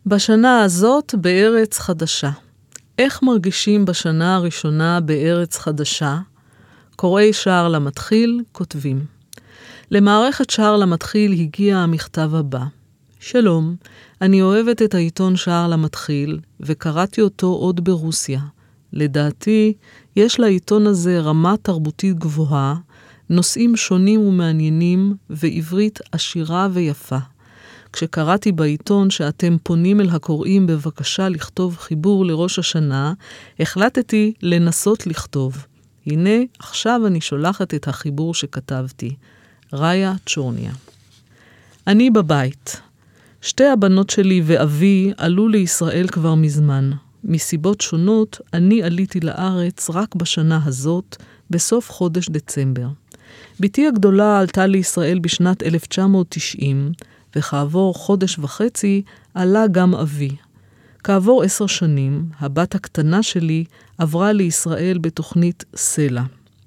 בשנה הזאת בארץ חדשה. איך מרגישים בשנה הראשונה בארץ חדשה? קוראי שער למתחיל כותבים. למערכת שער למתחיל הגיע המכתב הבא. שלום, אני אוהבת את העיתון שער למתחיל, וקראתי אותו עוד ברוסיה. לדעתי, יש לעיתון הזה רמה תרבותית גבוהה, נושאים שונים ומעניינים, ועברית עשירה ויפה. כשקראתי בעיתון שאתם פונים אל הקוראים בבקשה לכתוב חיבור לראש השנה, החלטתי לנסות לכתוב. הנה, עכשיו אני שולחת את החיבור שכתבתי. ראיה צ'ורניה. אני בבית. שתי הבנות שלי ואבי עלו לישראל כבר מזמן. מסיבות שונות, אני עליתי לארץ רק בשנה הזאת, בסוף חודש דצמבר. בתי הגדולה עלתה לישראל בשנת 1990, וכעבור חודש וחצי עלה גם אבי. כעבור 10 שנים, הבת הקטנה שלי עברה לישראל בתוכנית סלע.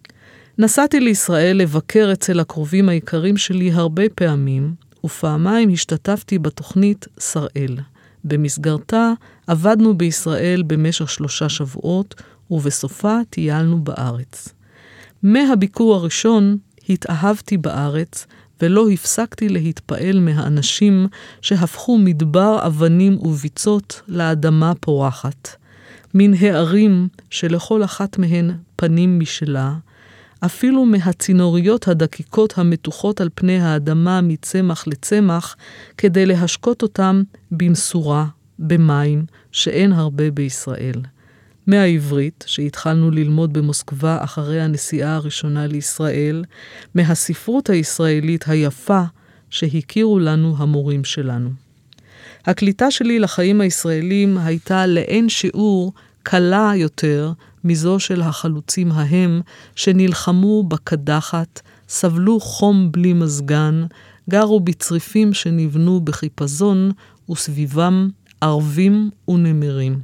נסעתי לישראל לבקר אצל הקרובים העיקרים שלי הרבה פעמים, ופעמיים השתתפתי בתוכנית שראל. במסגרתה עבדנו בישראל במשך 3 שבועות, ובסופה טיילנו בארץ. מהביקור הראשון התאהבתי בארץ, ולא הפסקתי להתפעל מהאנשים שהפכו מדבר אבנים וביצות לאדמה פורחת. מן הערים שלכל אחת מהן פנים משלה, אפילו מהצינוריות הדקיקות המתוחות על פני האדמה מצמח לצמח, כדי להשקות אותם במסורה, במים, שאין הרבה בישראל. מהעברית, שהתחלנו ללמוד במוסקבה אחרי הנסיעה הראשונה לישראל, מהספרות הישראלית היפה שהכירו לנו המורים שלנו. הקליטה שלי לחיים הישראלים הייתה לאין שיעור קלה יותר מזו של החלוצים ההם שנלחמו בקדחת, סבלו חום בלי מזגן, גרו בצריפים שנבנו בחיפזון וסביבם ערבים ונמרים.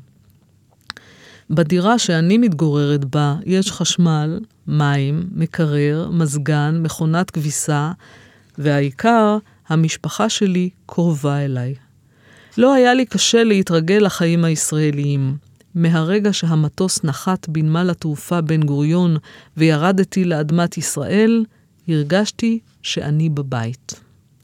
בדירה שאני מתגוררת בה יש חשמל, מים, מקרר, מזגן, מכונת כביסה, והעיקר, המשפחה שלי קרובה אליי. לא היה לי קשה להתרגל לחיים הישראליים. מהרגע שהמטוס נחת בנמל התעופה בן גוריון וירדתי לאדמת ישראל, הרגשתי שאני בבית.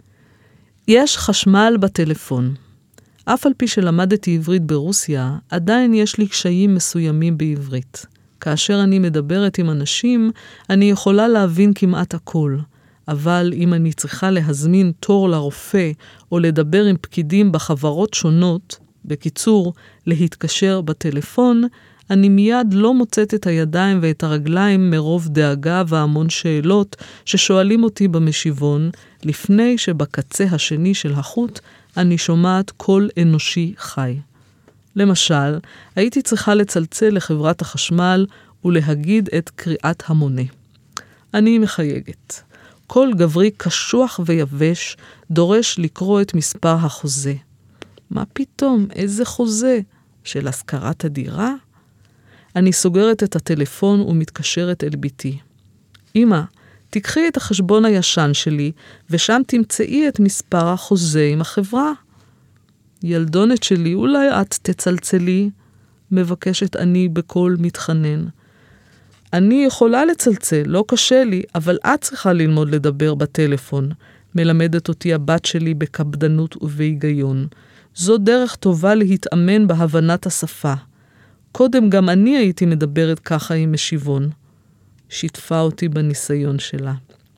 יש חשמל בטלפון. אף על פי שלמדתי עברית ברוסיה, עדיין יש לי קשיים מסוימים בעברית. כאשר אני מדברת עם אנשים, אני יכולה להבין כמעט הכל. אבל אם אני צריכה להזמין תור לרופא או לדבר עם פקידים בחברות שונות, בקיצור, להתקשר בטלפון, אני מיד לא מוצאת את הידיים ואת הרגליים מרוב דאגה והמון שאלות ששואלים אותי במשיבון, לפני שבקצה השני של החוט אני שומעת קול אנושי חי. למשל, הייתי צריכה לצלצל לחברת החשמל ולהגיד את קריאת המונה. אני מחייגת. כל גברי קשוח ויבש דורש לקרוא את מספר החוזה. מה פתאום? איזה חוזה? של השכרת הדירה? אני סוגרת את הטלפון ומתקשרת אל ביתי. אמא, תקחי את החשבון הישן שלי, ושם תמצאי את מספר החוזה עם החברה. ילדונת שלי, אולי את תצלצלי? מבקשת אני בקול מתחנן. אני יכולה לצלצל, לא קשה לי, אבל את צריכה ללמוד לדבר בטלפון, מלמדת אותי הבת שלי בקפדנות ובהיגיון. זו דרך טובה להתאמן בהבנת השפה. קודם גם אני הייתי מדברת ככה עם משיבון. שיתפה אותי בניסיון שלה.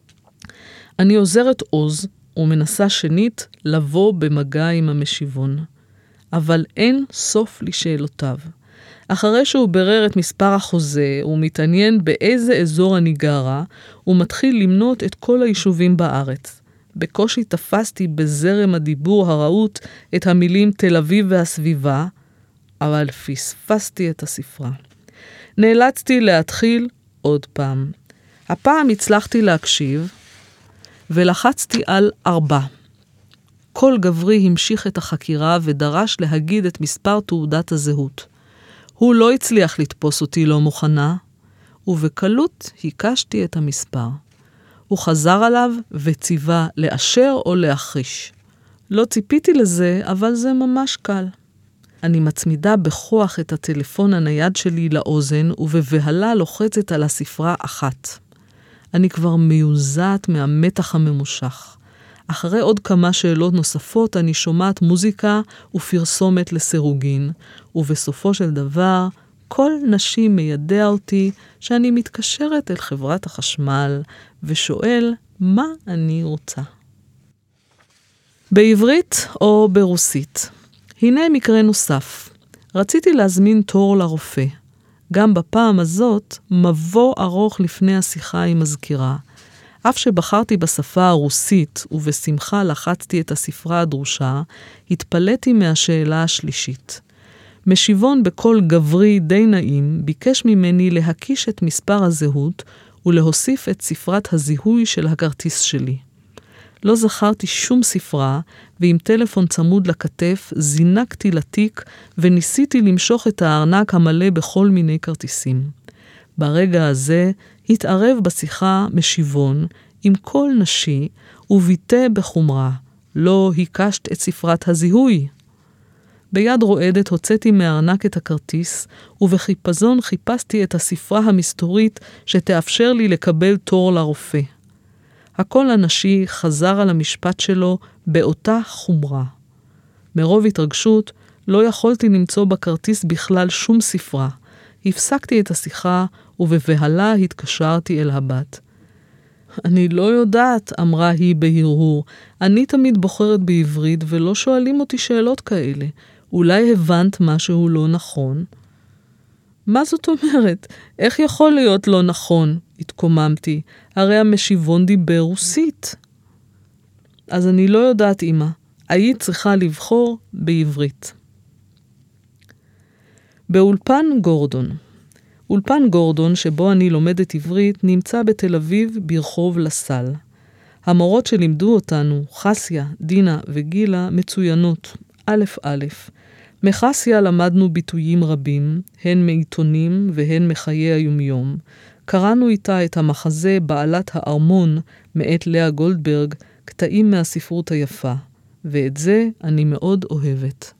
אני עוזרת עוז ומנסה שנית לבוא במגע עם המשיבון. אבל אין סוף לשאלותיו. אחרי שהוא ברר את מספר החוזה, הוא מתעניין באיזה אזור אני גרה, הוא מתחיל למנות את כל היישובים בארץ. בקושי תפסתי בזרם הדיבור הרעות את המילים תל אביב והסביבה, אבל פספסתי את הספרה. נאלצתי להתחיל עוד פעם. הפעם הצלחתי להקשיב, ולחצתי על 4. כל גברי המשיך את החקירה ודרש להגיד את מספר תעודת הזהות. הוא לא הצליח לתפוס אותי לא מוכנה, ובקלות הקשתי את המספר. הוא חזר עליו וציווה לאשר או להכחיש. לא ציפיתי לזה, אבל זה ממש קל. אני מצמידה בכוח את הטלפון הנייד שלי לאוזן, ובבהלה לוחצת על הספרה אחת. אני כבר מיוזעת מהמתח הממושך. אחרי עוד כמה שאלות נוספות, אני שומעת מוזיקה ופרסומת לסירוגין, ובסופו של דבר, כל נשי מיידע אותי שאני מתקשרת אל חברת החשמל, ושואל מה אני רוצה. בעברית או ברוסית. הנה מקרה נוסף. רציתי להזמין תור לרופא. גם בפעם הזאת, מבוא ארוך לפני השיחה עם מזכירה. אף שבחרתי בשפה הרוסית ובשמחה לחצתי את הספרה הדרושה, התפלאתי מהשאלה השלישית. משיבון בקול גברי די נעים ביקש ממני להקיש את מספר הזהות ולהוסיף את ספרת הזיהוי של הכרטיס שלי. לא זכרתי שום ספרה, ועם טלפון צמוד לכתף זינקתי לתיק וניסיתי למשוך את הארנק המלא בכל מיני כרטיסים. ברגע הזה התערב בשיחה משיבון עם קול נשי וביטא בחומרה, לא הקשת את ספרת הזיהוי. ביד רועדת הוצאתי מהארנק את הכרטיס, ובחיפזון חיפשתי את הספרה המסתורית שתאפשר לי לקבל תור לרופא. הקול הנשי חזר על המשפט שלו באותה חומרה. מרוב התרגשות לא יכולתי למצוא בכרטיס בכלל שום ספרה. הפסקתי את השיחה ובבהלה התקשרתי אל הבת. אני לא יודעת, אמרה היא בהרהור. אני תמיד בוחרת בעברית ולא שואלים אותי שאלות כאלה. אולי הבנת משהו לא נכון? מה זאת אומרת? איך יכול להיות לא נכון? התקוממתי. הרי המשיבון דיבר רוסית. אז אני לא יודעת, אמא. היית צריכה לבחור בעברית. באולפן גורדון. אולפן גורדון, שבו אני לומדת עברית, נמצא בתל אביב ברחוב לסל. המורות שלימדו אותנו, חסיה, דינה וגילה, מצוינות, א'. מחסיה למדנו ביטויים רבים, הן מעיתונים והן מחיי היומיום. קראנו איתה את המחזה בעלת הארמון מאת לאה גולדברג, קטעים מהספרות היפה, ואת זה אני מאוד אוהבת.